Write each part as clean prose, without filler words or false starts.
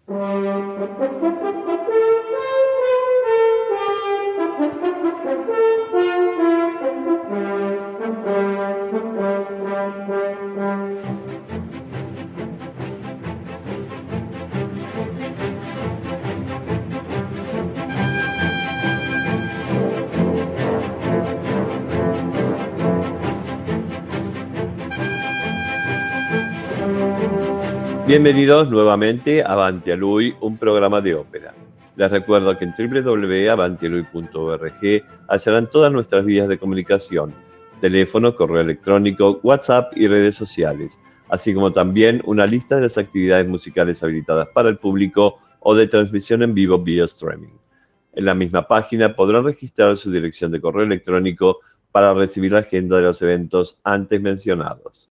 Bienvenidos nuevamente a Avanti a Lui, un programa de ópera. Les recuerdo que en www.avantialui.org hallarán todas nuestras vías de comunicación, teléfono, correo electrónico, WhatsApp y redes sociales, así como también una lista de las actividades musicales habilitadas para el público o de transmisión en vivo vía streaming. En la misma página podrán registrar su dirección de correo electrónico para recibir la agenda de los eventos antes mencionados.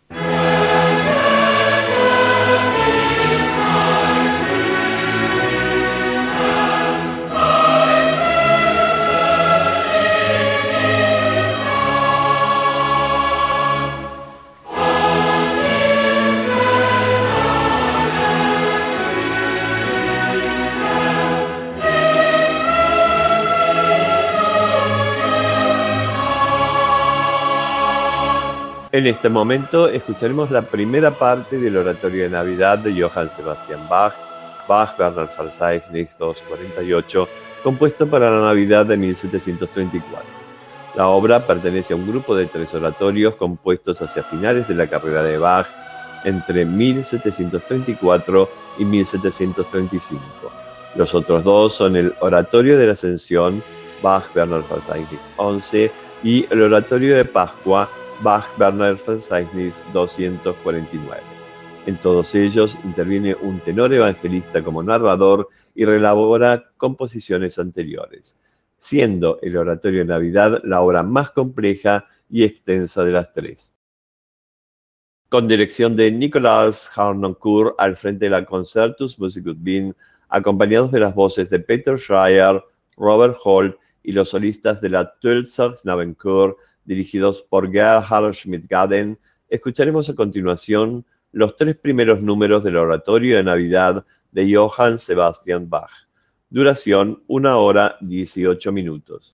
En este momento escucharemos la primera parte del oratorio de Navidad de Johann Sebastian Bach, Bach-Bernard Verzeichnis 248, compuesto para la Navidad de 1734. La obra pertenece a un grupo de 3 oratorios compuestos hacia finales de la carrera de Bach, entre 1734 y 1735. Los otros dos son el Oratorio de la Ascensión, Bach-Bernard Verzeichnis 11, y el Oratorio de Pascua, Bach-Bernard Verzeichnis 249. En todos ellos interviene un tenor evangelista como narrador y reelabora composiciones anteriores, siendo el Oratorio de Navidad la obra más compleja y extensa de las 3. Con dirección de Nikolaus Harnoncourt al frente de la Concertus Musicus Wien, acompañados de las voces de Peter Schreier, Robert Holt y los solistas de la Tölzer Knabenchor, dirigidos por Gerhard Schmidt-Gaden, escucharemos a continuación los 3 primeros números del Oratorio de Navidad de Johann Sebastian Bach. Duración 1 hora 18 minutos.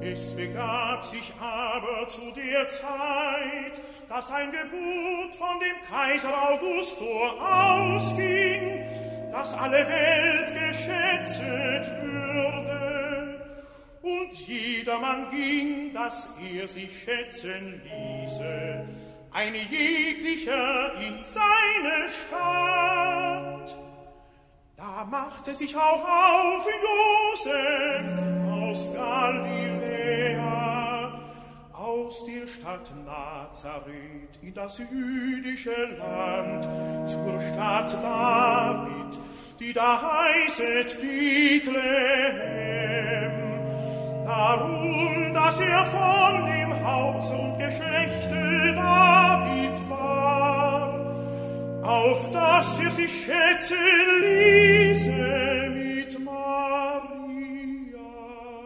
Es begab sich aber zu der Zeit, dass ein Gebot von dem Kaiser Augustor ausging, dass alle Welt geschätzet würde, und jedermann ging, dass er sich schätzen ließe, ein jeglicher in seine Stadt. Da machte sich auch auf Josef aus Galiläa, aus der Stadt Nazareth in das jüdische Land, zur Stadt David, die da heißet Bethlehem. Darum, dass er von dem Hause und Geschlechte David war, auf dass er sich schätzen ließe mit Maria,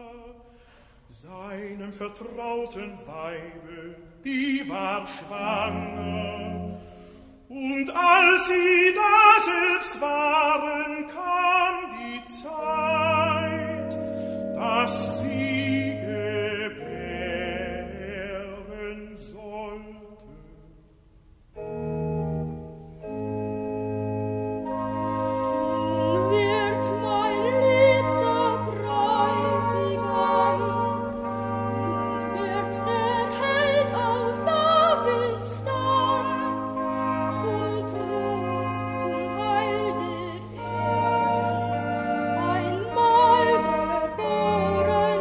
seinem vertrauten Weibe, die war schwanger. Und als sie da selbst waren, kam die Zeit, dass sie gebären sollte. Wird mein liebster Bräutigam, wird der Held aus Davids Stamm, zum Trost, zum Heil der Erde, einmal geboren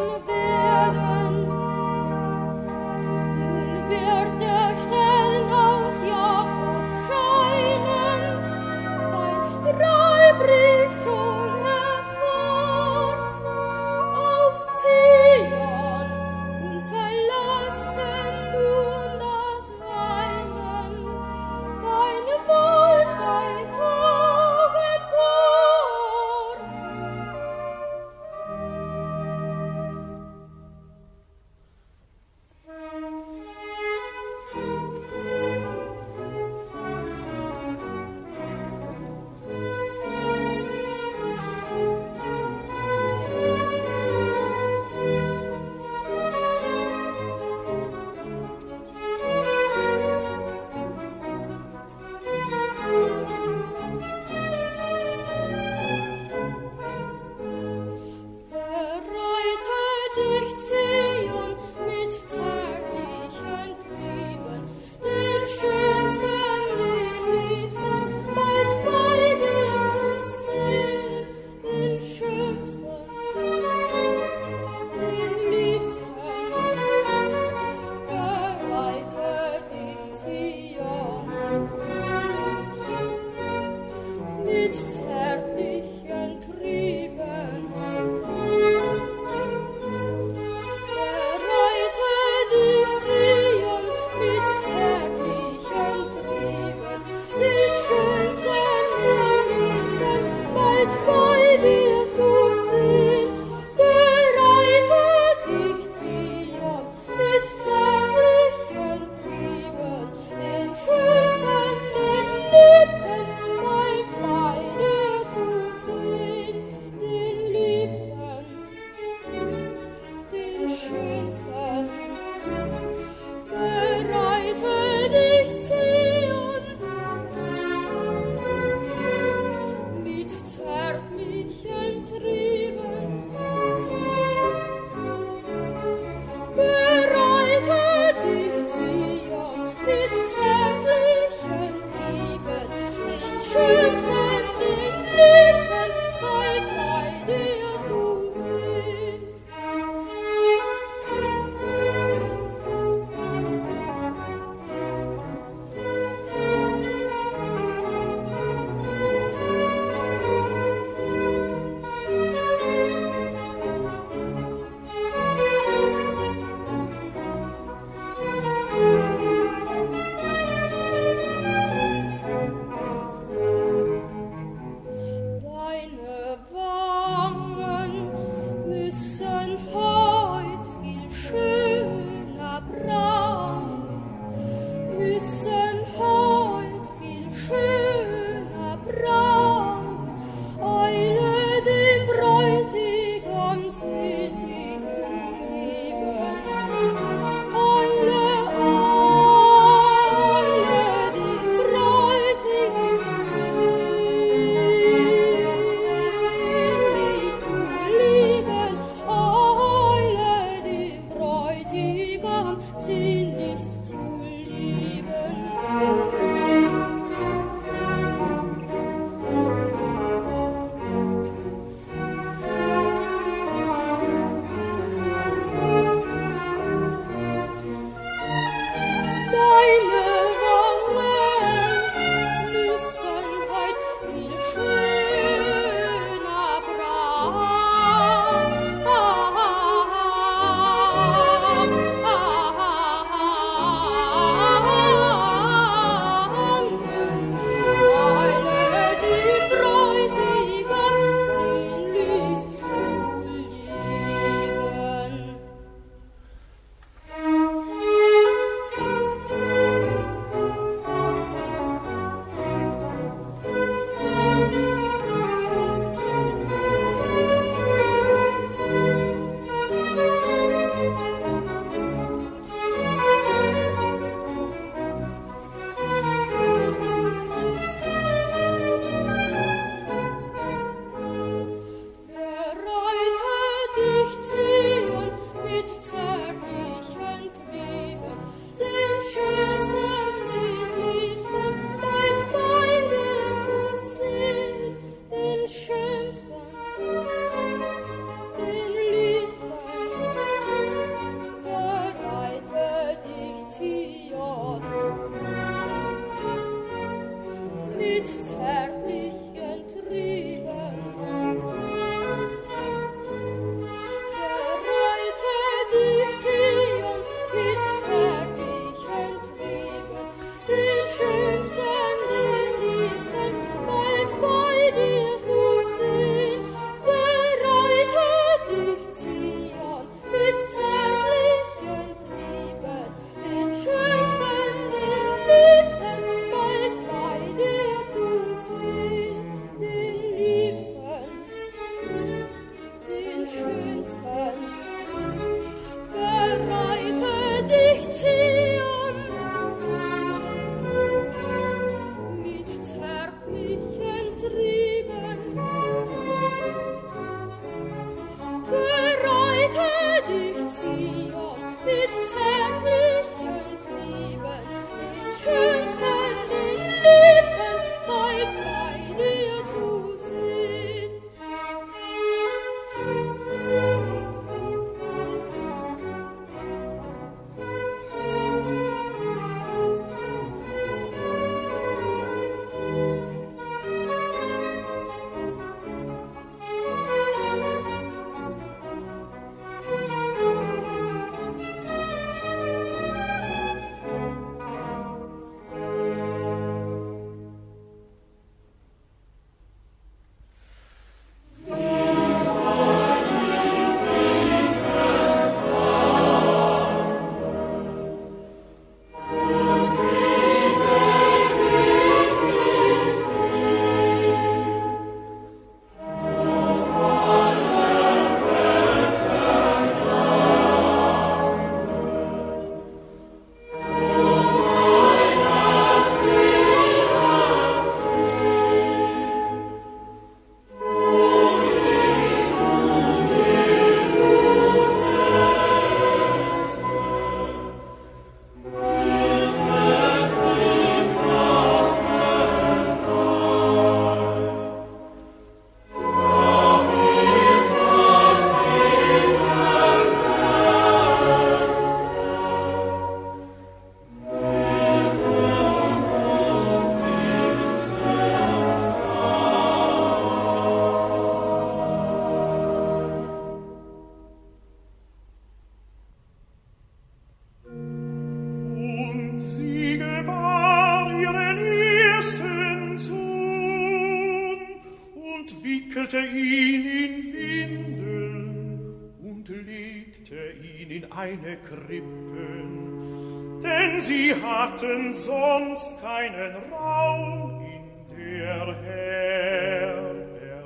legte ihn in eine Krippe, denn sie hatten sonst keinen Raum in der Herberge.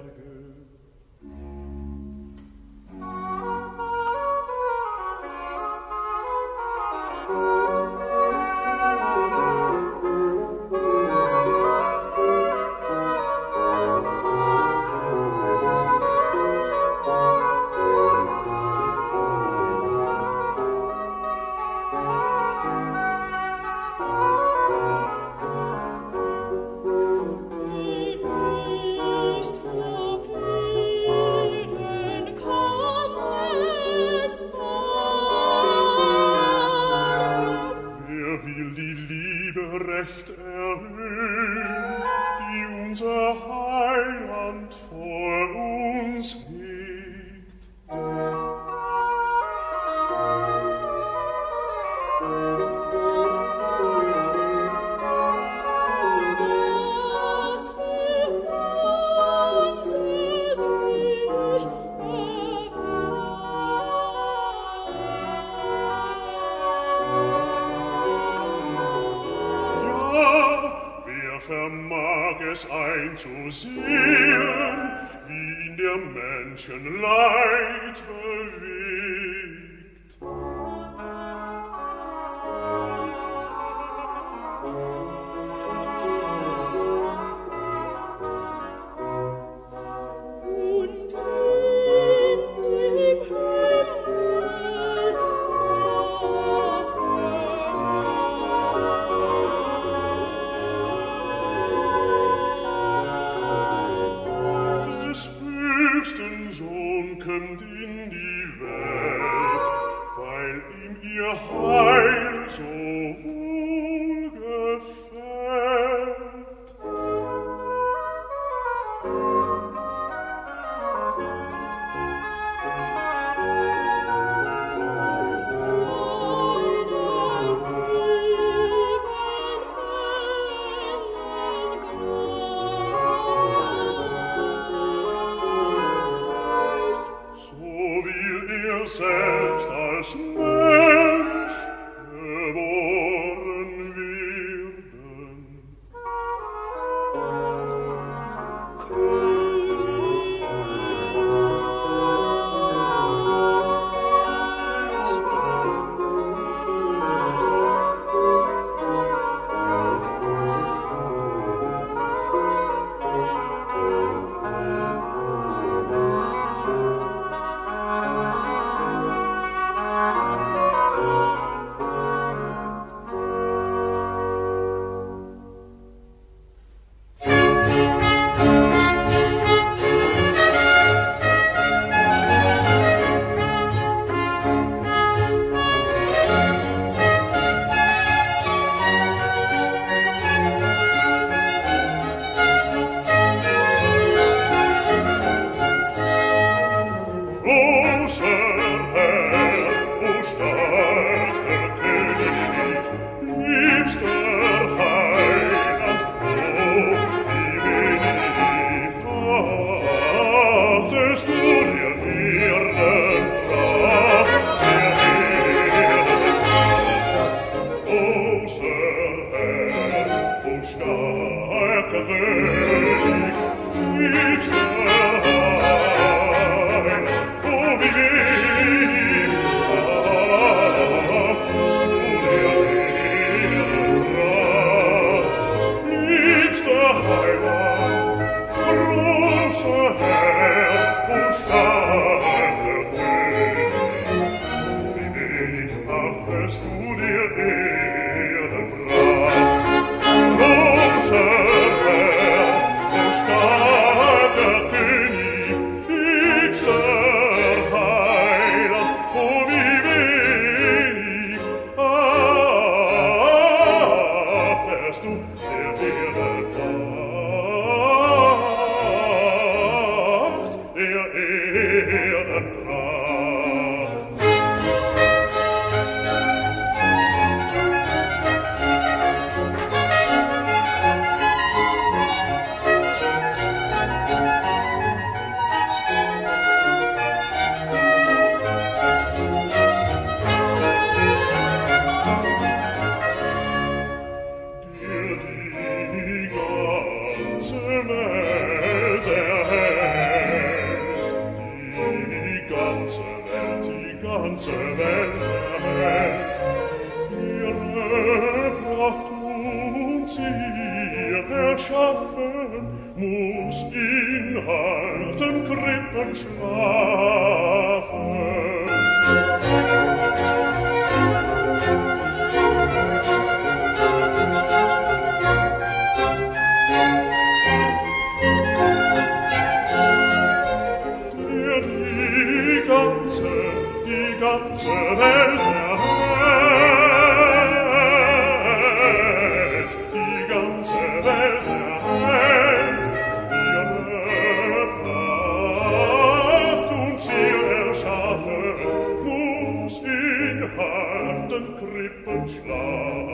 Einzusehen, wie ihn der Menschen Leid bewegt. Und in dem Himmel Sohn kommt in die Welt, weil ihm ihr Heil so wohl gefällt. Selbst als Mensch geboren werden. ganze Welt erhält. Ihre Pracht und Zier erschaffen, muss in alten Krippen schlafen. Die ganze Welt erhält, die ganze Welt erhält, ihre Pracht und Zier erschaffen, muss in harten Krippen schlafen.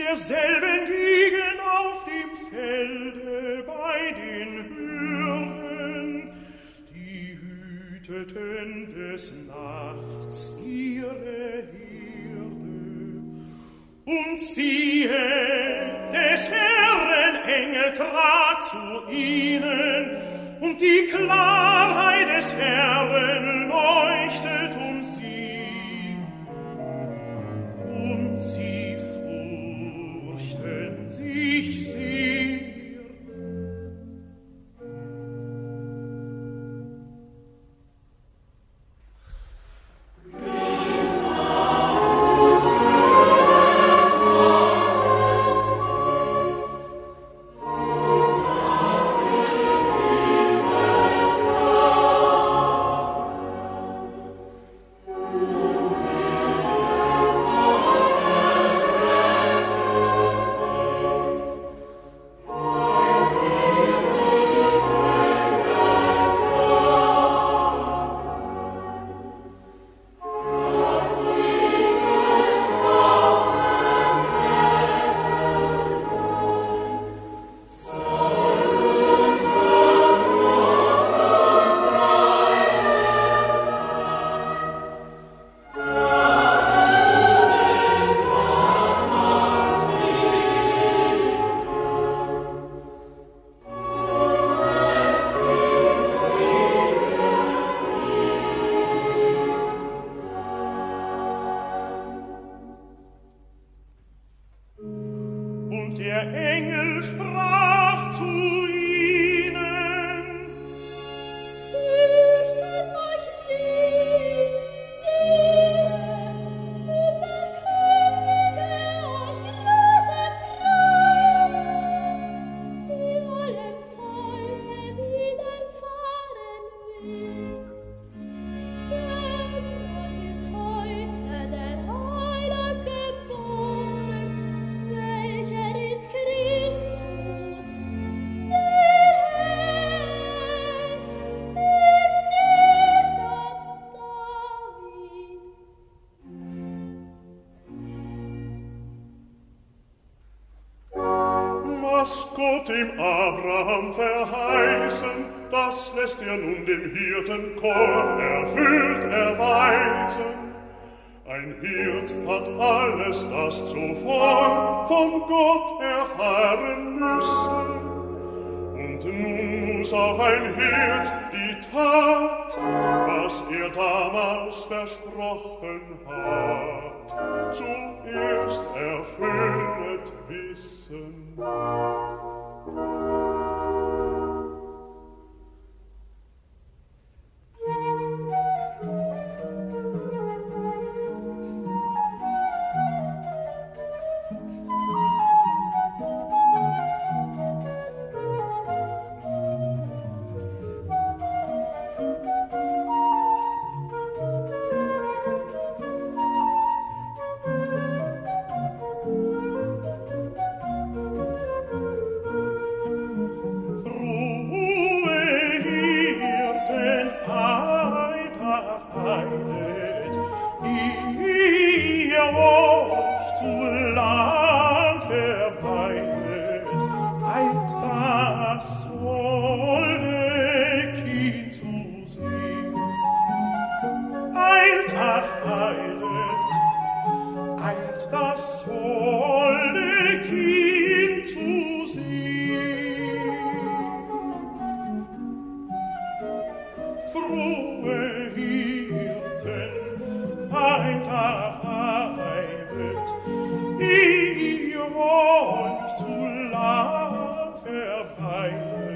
derselben liegen auf dem Felde bei den Hürden, die hüteten des Nachts ihre Herde. Und siehe, des Herren Engel trat zu ihnen, und die Klarheit des Herren leuchtet um sie. Und sie furchten sich sehr. Dem Abraham verheißen, das lässt er nun dem Hirtenchor erfüllt erweisen. Ein Hirt hat alles das zuvor von Gott erfahren müssen. Und nun muss auch ein Hirt die Tat, was er damals versprochen hat, zuerst erfüllet wissen. Verweilen.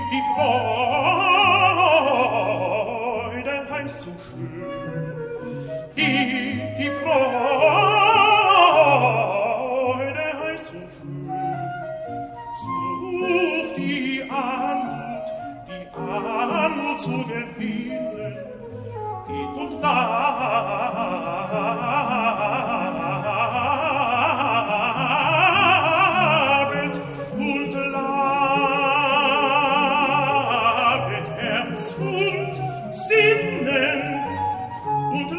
die Freude heißt so schön, die Freude heißt so schön, such die Anmut zu gewinnen, geht und labet und labet Herz und Sinnen und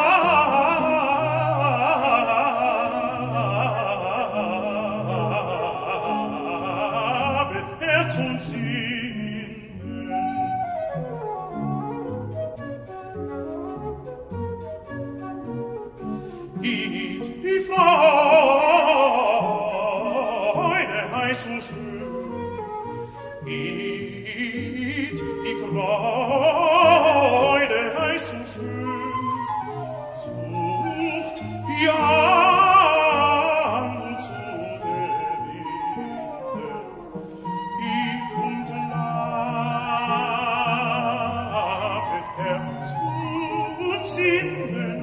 labet Herz und Sinnen. Die Freude heißt so schön, die Freude heißt so schön, sucht die Anmut zu gewinnen, geht und labet Herz und Sinnen,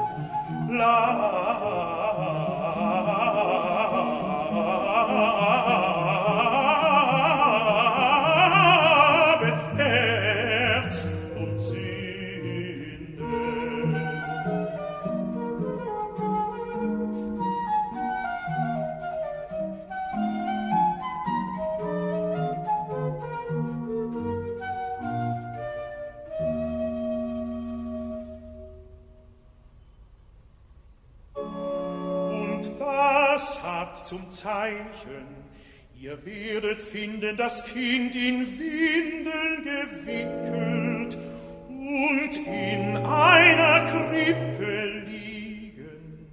labet Herz und Sinnen. Das habt zum Zeichen, ihr werdet finden das Kind in Windeln gewickelt und in einer Krippe liegen.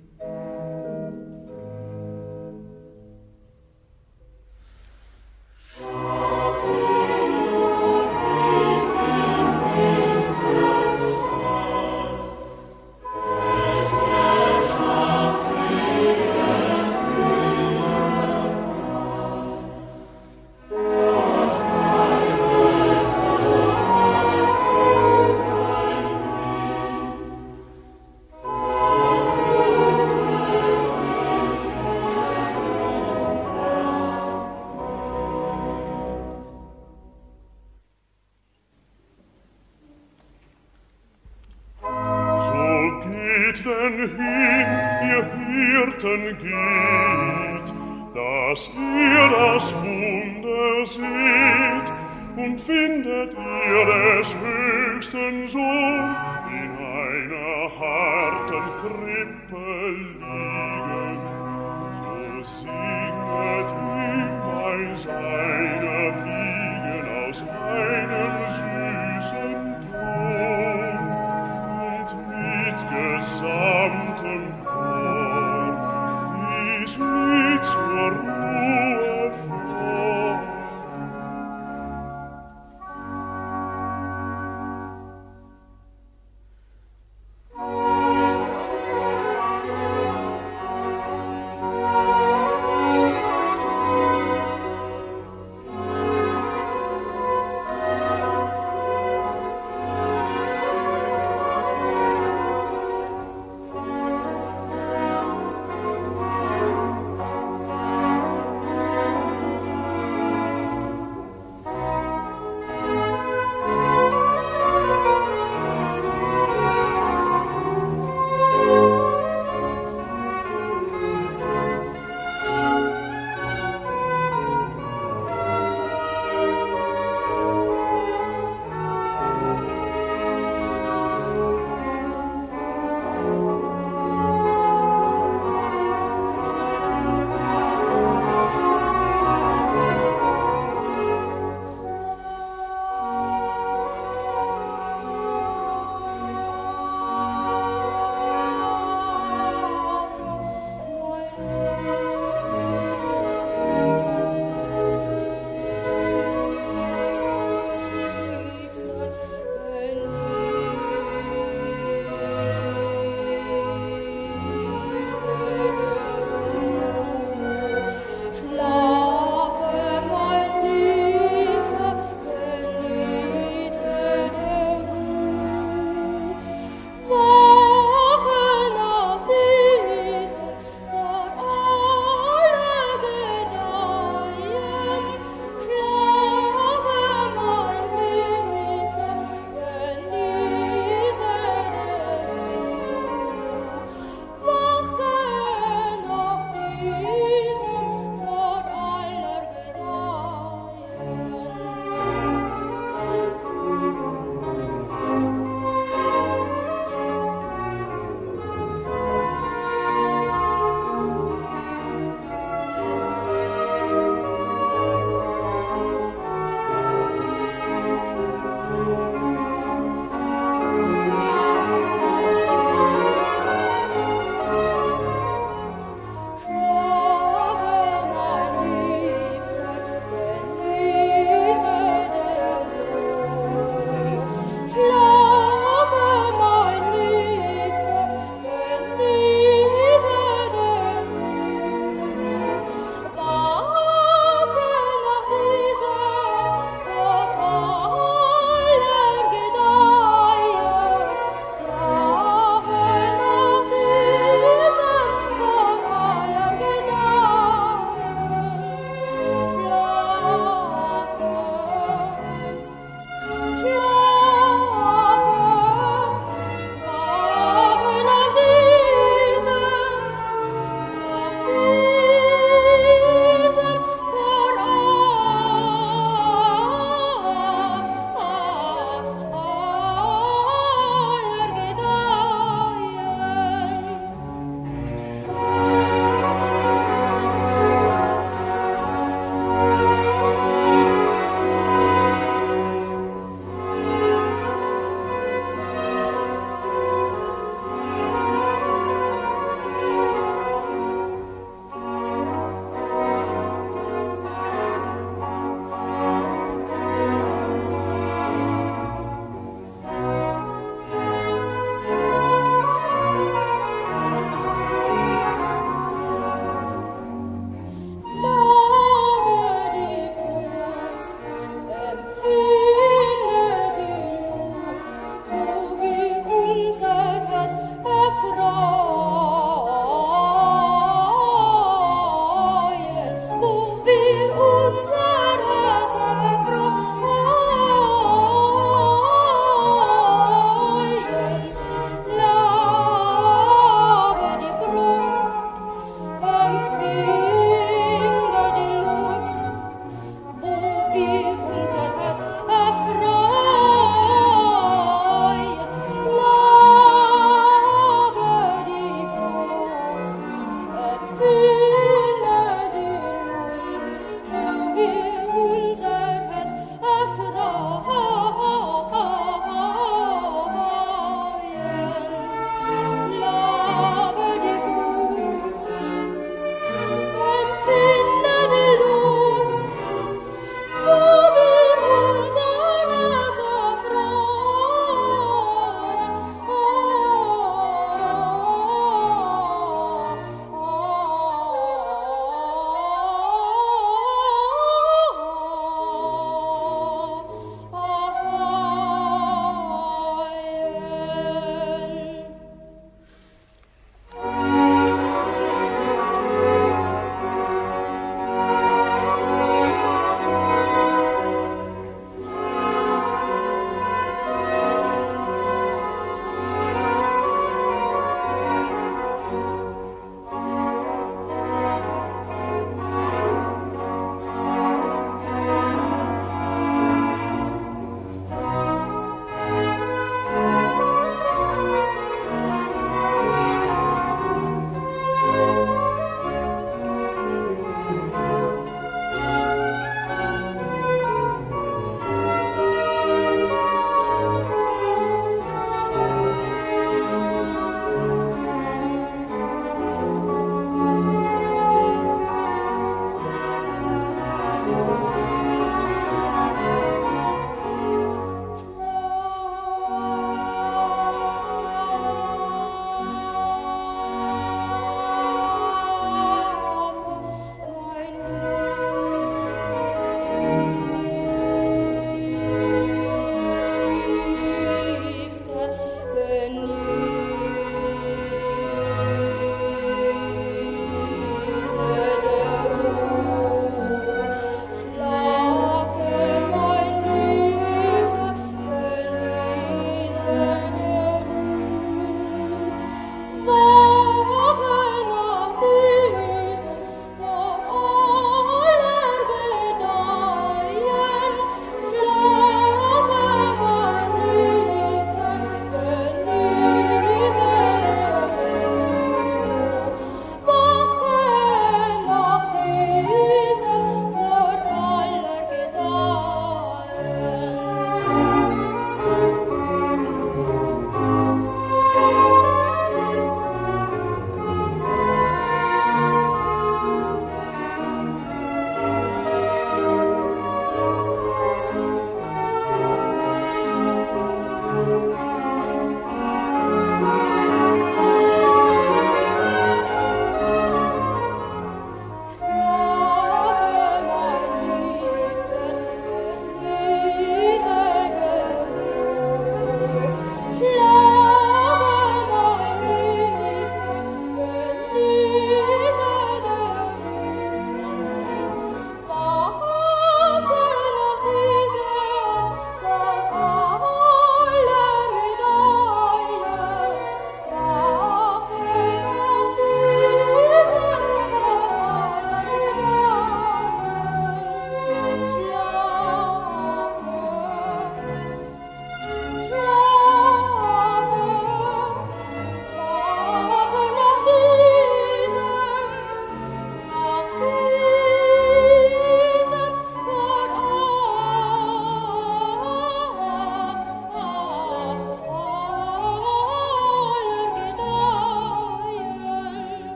Denn hin, ihr Hirten, geht, dass ihr das Wunder seht, und findet ihr des höchsten Sohn in einer harten Krippe liegen, so singet ihm bei seiner Wiegen aus einem süßen Ton, und mit gesamtem Chor dies Lied zur Ruhe vor.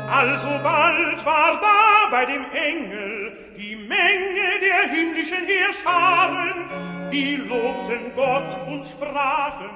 Alsobald war da bei dem Engel die Menge der himmlischen Heerscharen, die lobten Gott und sprachen: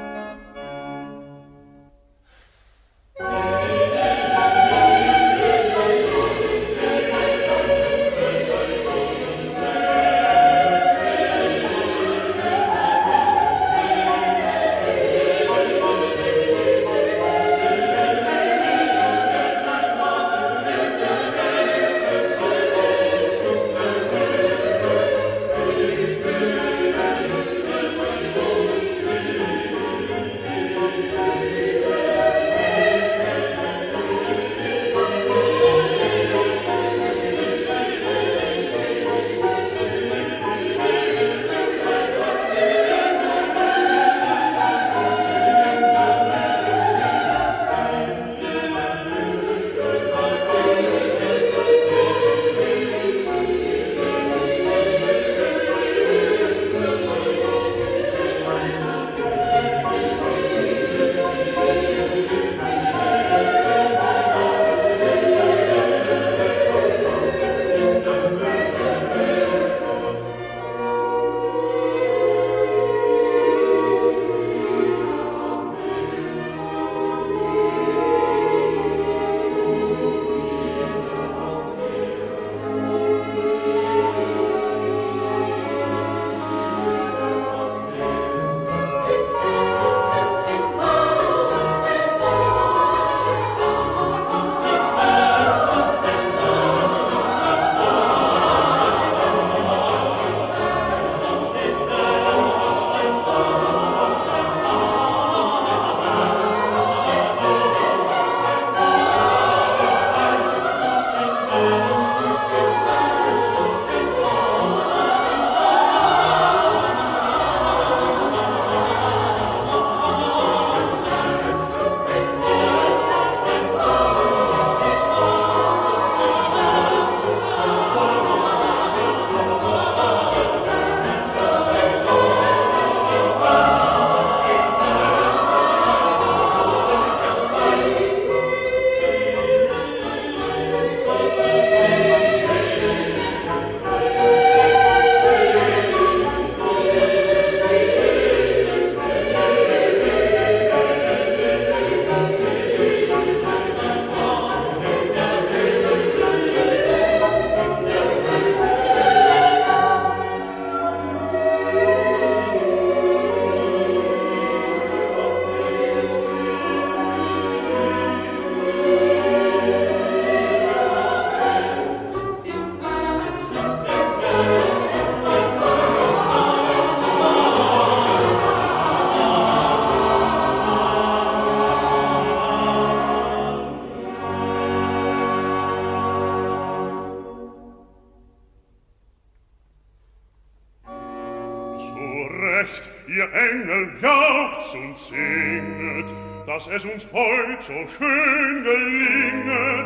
ihr Engel, jauchzt und singet, dass es uns heut so schön gelinget.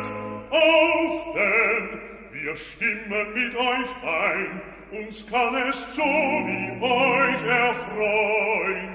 Auf denn, wir stimmen mit euch ein, uns kann es so wie euch erfreuen.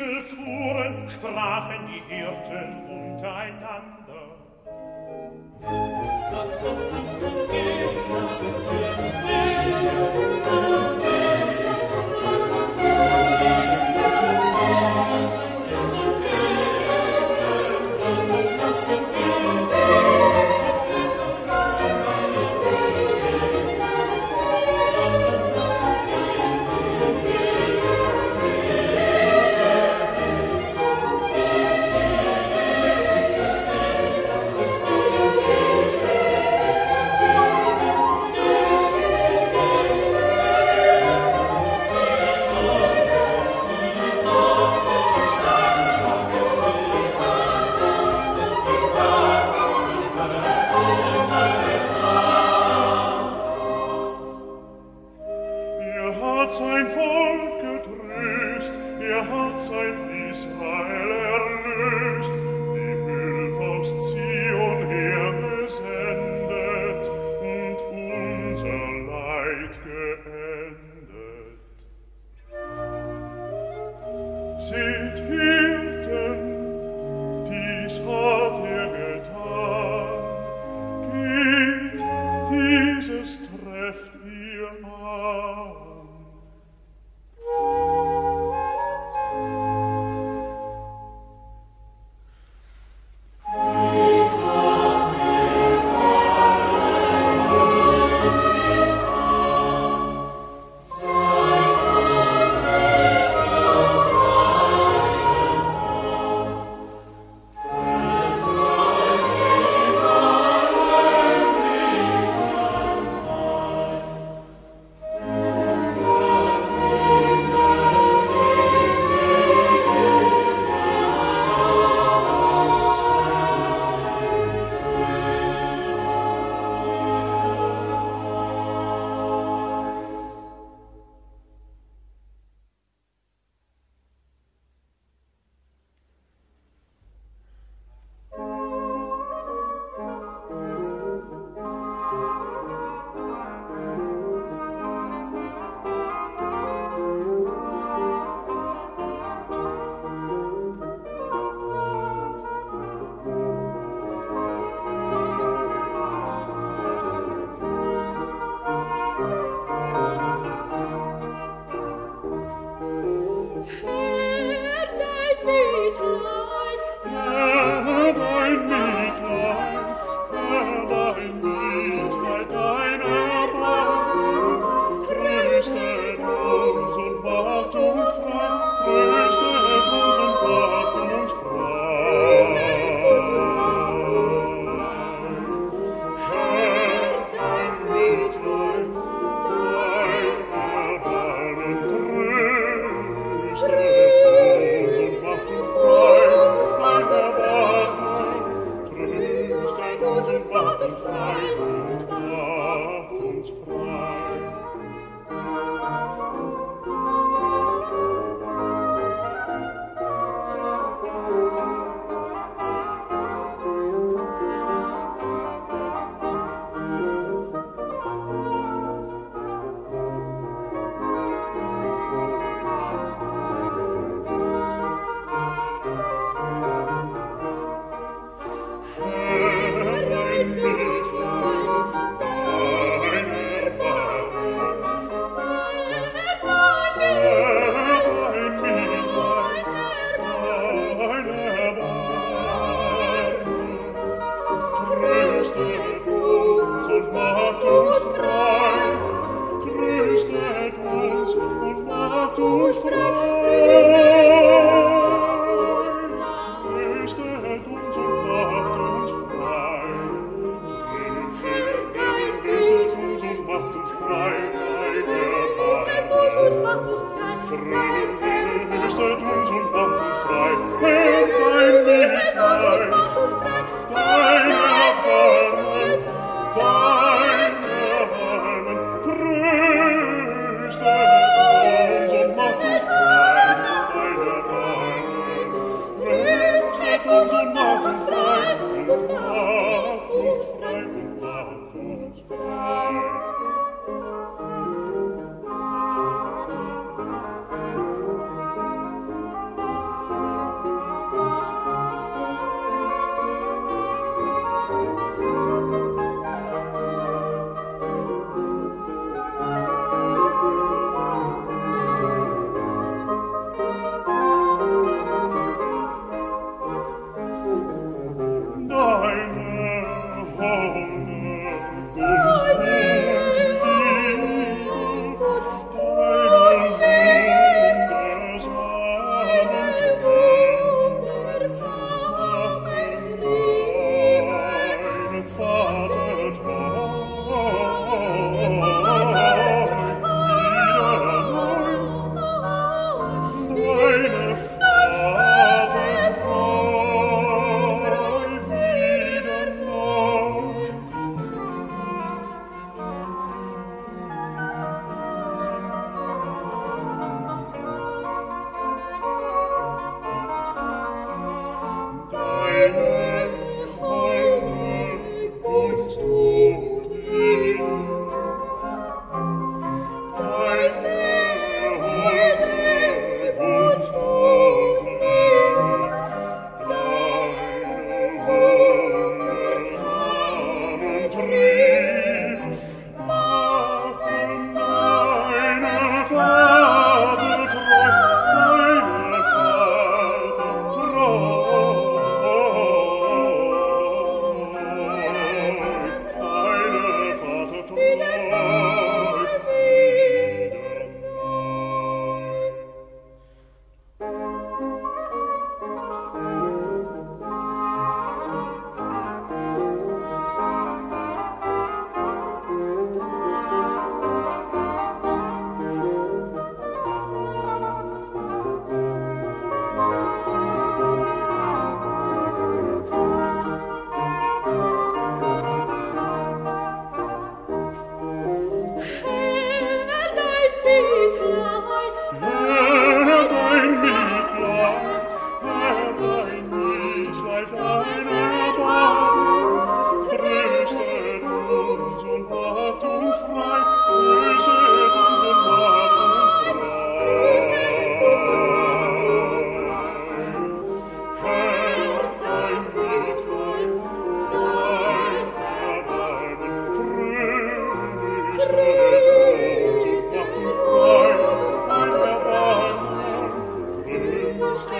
Hügel fuhren, sprachen die Hirten untereinander. Lass uns gehen, lass uns gehen, lass uns gehen.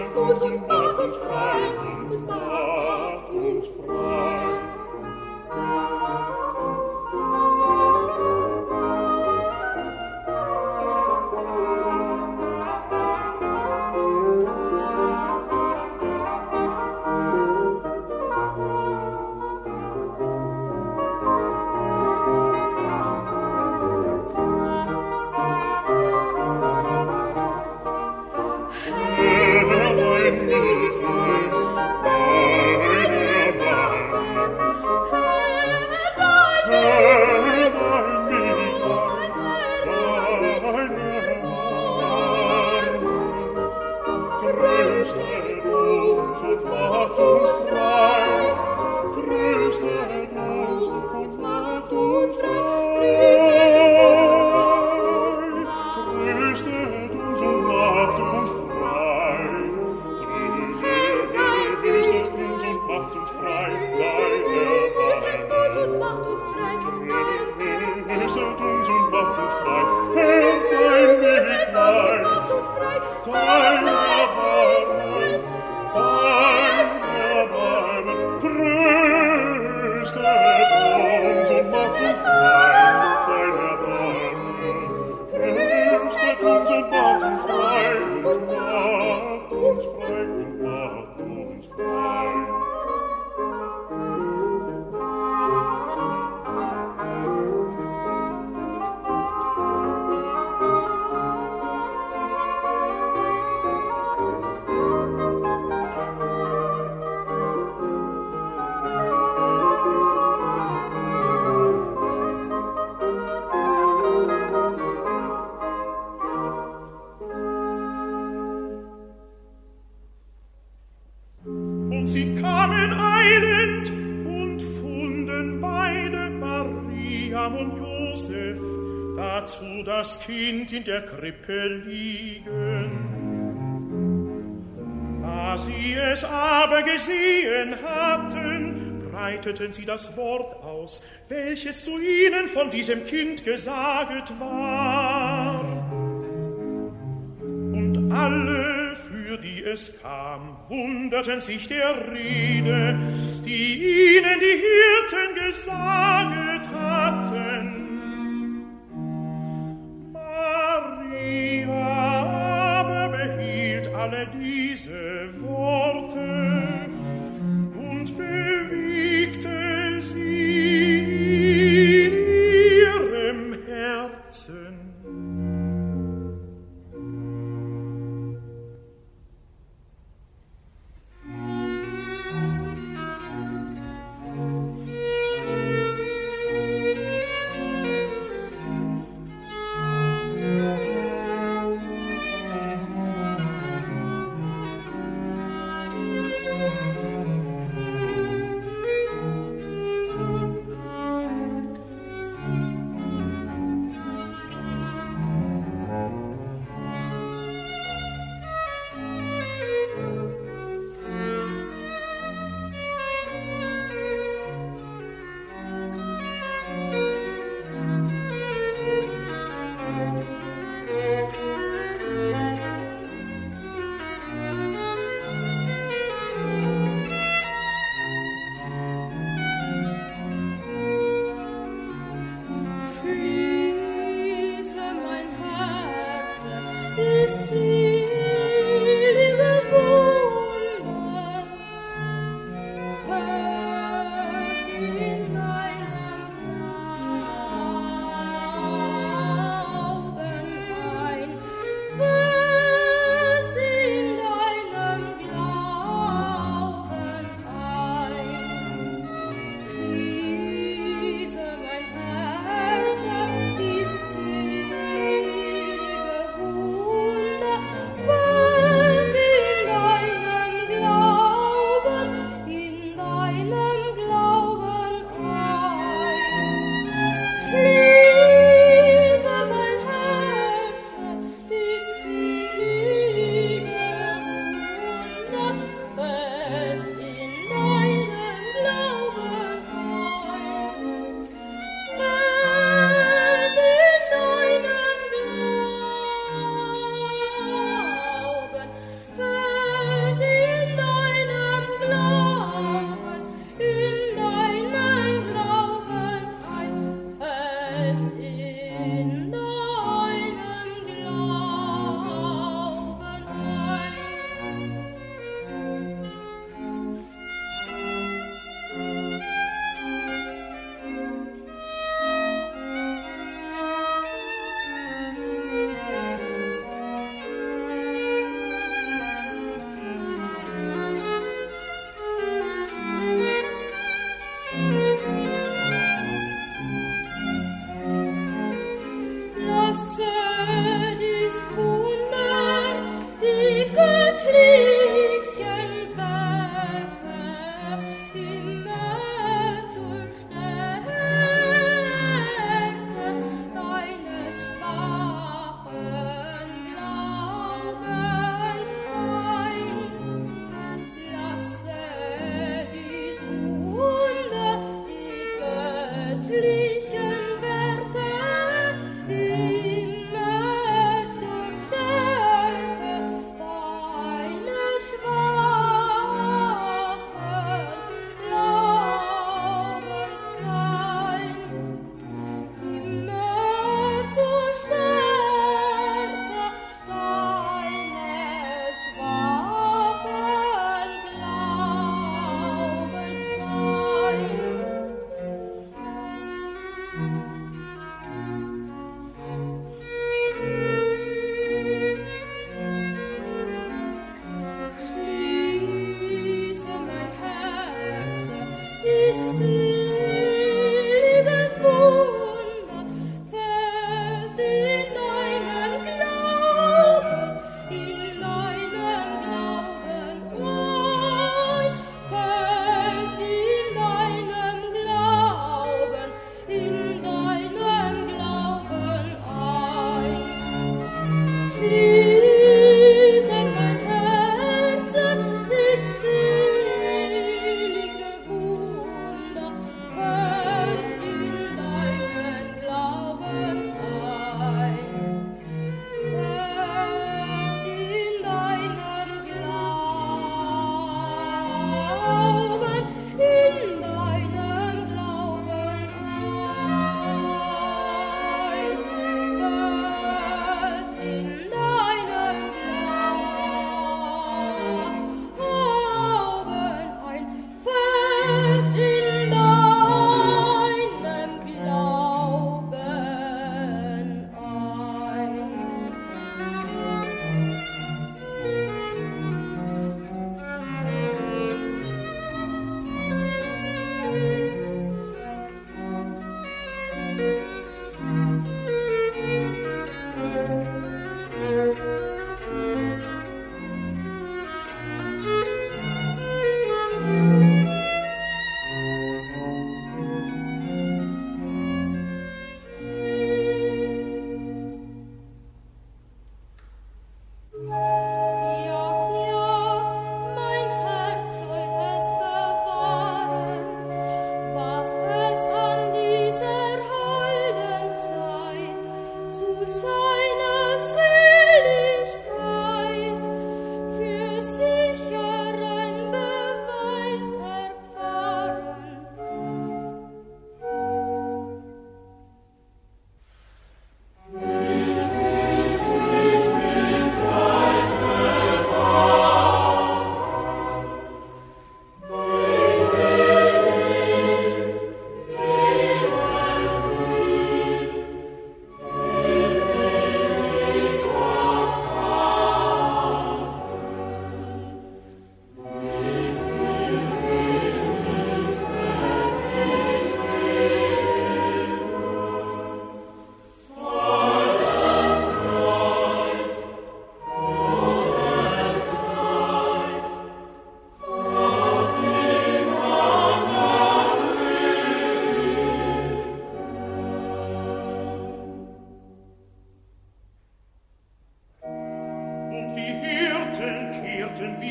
ist gut und macht uns frei, und macht uns frei. Das Kind in der Krippe liegen. Da sie es aber gesehen hatten, breiteten sie das Wort aus, welches zu ihnen von diesem Kind gesaget war. Und alle, für die es kam, wunderten sich der Rede, die ihnen die Hirten gesaget hatten. Aber behielt alle diese Worte und bewegte sie in ihrem Herzen.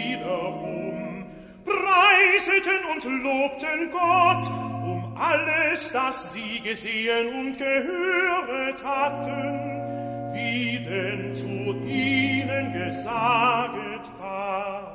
wieder preiseten und lobten Gott alles, das sie gesehen und gehöret hatten, wie denn zu ihnen gesaget war.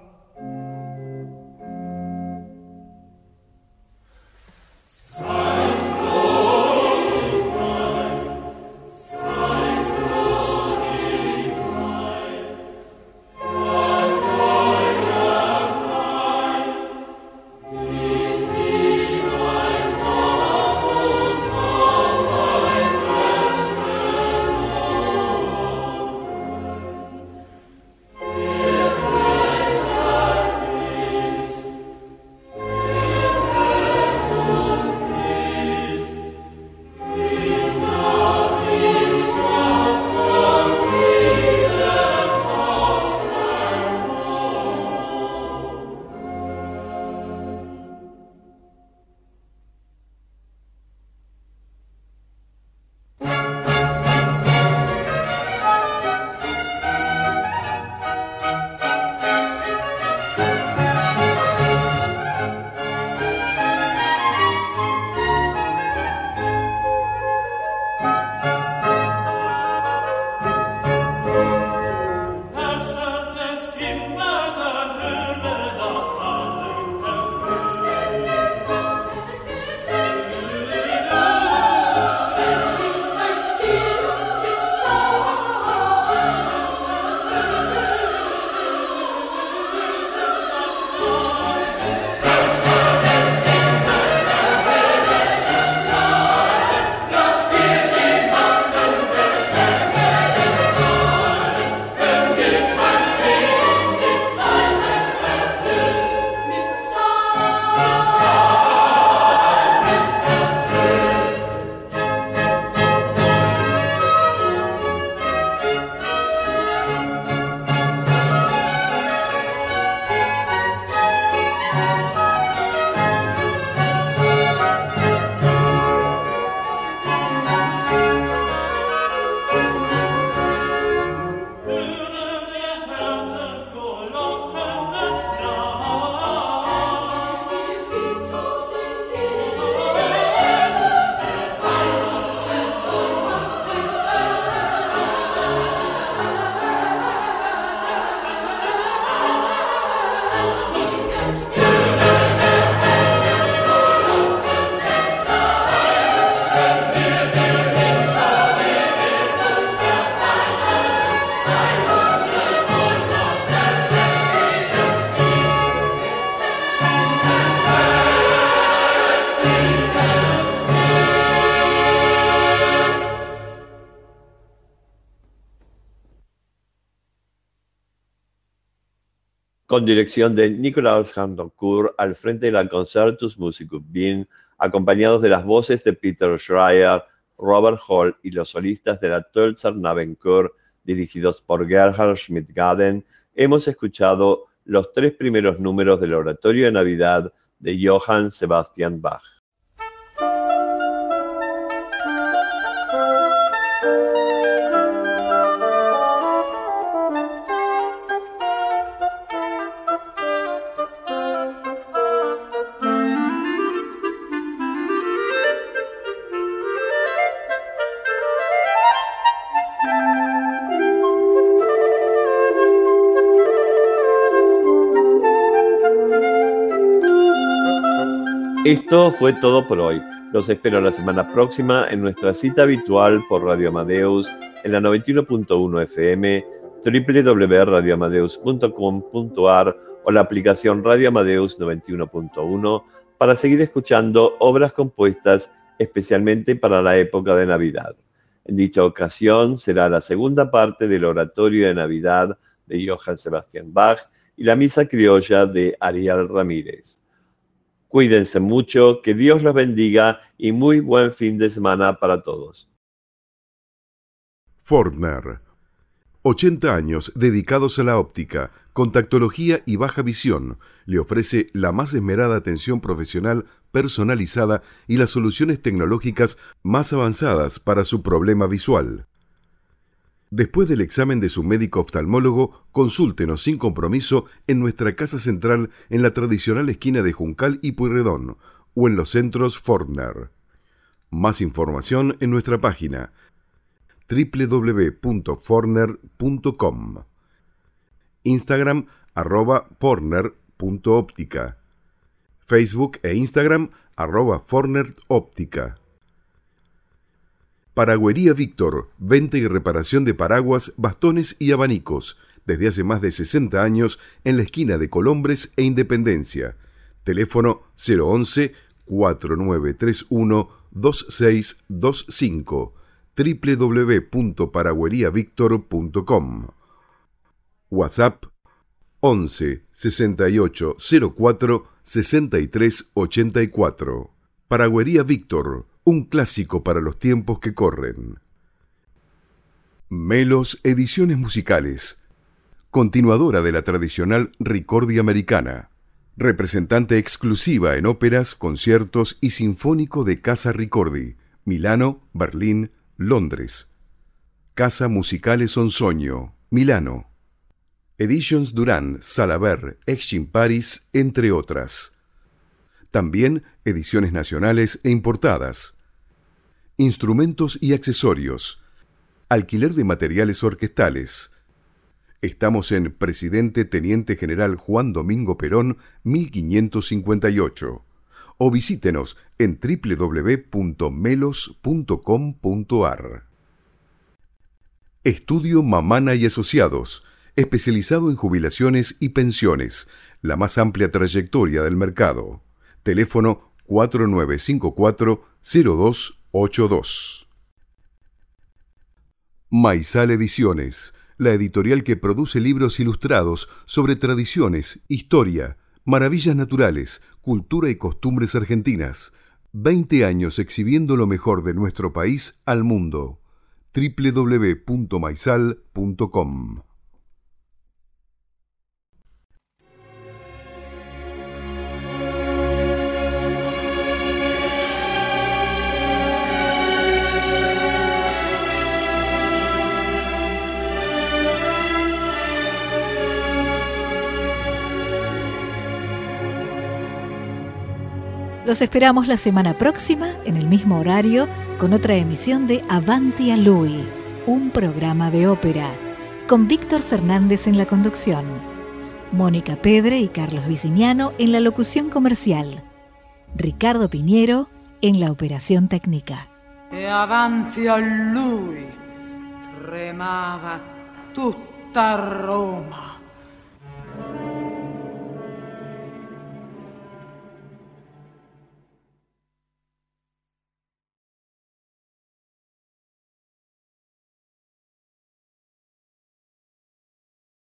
con dirección de Nikolaus Harnoncourt al frente de la Concertus Musicus Wien, acompañados de las voces de Peter Schreier, Robert Hall y los solistas de la Tölzer Knabenchor, dirigidos por Gerhard Schmidt-Gaden, hemos escuchado los 3 primeros números del Oratorio de Navidad de Johann Sebastian Bach. Esto fue todo por hoy. Los espero la semana próxima en nuestra cita habitual por Radio Amadeus en la 91.1 FM, www.radioamadeus.com.ar o la aplicación Radio Amadeus 91.1 para seguir escuchando obras compuestas especialmente para la época de Navidad. En dicha ocasión será la segunda parte del Oratorio de Navidad de Johann Sebastian Bach y la Misa Criolla de Ariel Ramírez. Cuídense mucho, que Dios los bendiga y muy buen fin de semana para todos. Fortner, 80 años dedicados a la óptica, contactología y baja visión, le ofrece la más esmerada atención profesional personalizada y las soluciones tecnológicas más avanzadas para su problema visual. Después del examen de su médico oftalmólogo, consúltenos sin compromiso en nuestra casa central en la tradicional esquina de Juncal y Pueyrredón o en los centros Fortner. Más información en nuestra página www.fortner.com. Instagram @fortner.óptica. Facebook e Instagram @fortneroptica. Paragüería Víctor, venta y reparación de paraguas, bastones y abanicos, desde hace más de 60 años en la esquina de Colombres e Independencia. Teléfono 011-4931-2625, www.paragüeriavictor.com. WhatsApp 11 68 04 63 84. Paragüería Víctor, un clásico para los tiempos que corren. Melos Ediciones Musicales, continuadora de la tradicional Ricordi americana, representante exclusiva en óperas, conciertos y sinfónico de Casa Ricordi, Milano, Berlín, Londres. Casa Musicale Sonsoño, Milano. Editions Durán, Salaber, Exim Paris, entre otras. También ediciones nacionales e importadas. Instrumentos y accesorios. Alquiler de materiales orquestales. Estamos en Presidente Teniente General Juan Domingo Perón, 1558. O visítenos en www.melos.com.ar. Estudio Mamana y Asociados, especializado en jubilaciones y pensiones, la más amplia trayectoria del mercado. Teléfono 4954-0282. Maizal Ediciones, la editorial que produce libros ilustrados sobre tradiciones, historia, maravillas naturales, cultura y costumbres argentinas. 20 años exhibiendo lo mejor de nuestro país al mundo. www.maizal.com. Los esperamos la semana próxima, en el mismo horario, con otra emisión de Avanti a Lui, un programa de ópera, con Víctor Fernández en la conducción, Mónica Pedre y Carlos Viciniano en la locución comercial, Ricardo Piñero en la operación técnica. E avanti a lui tremava tutta Roma.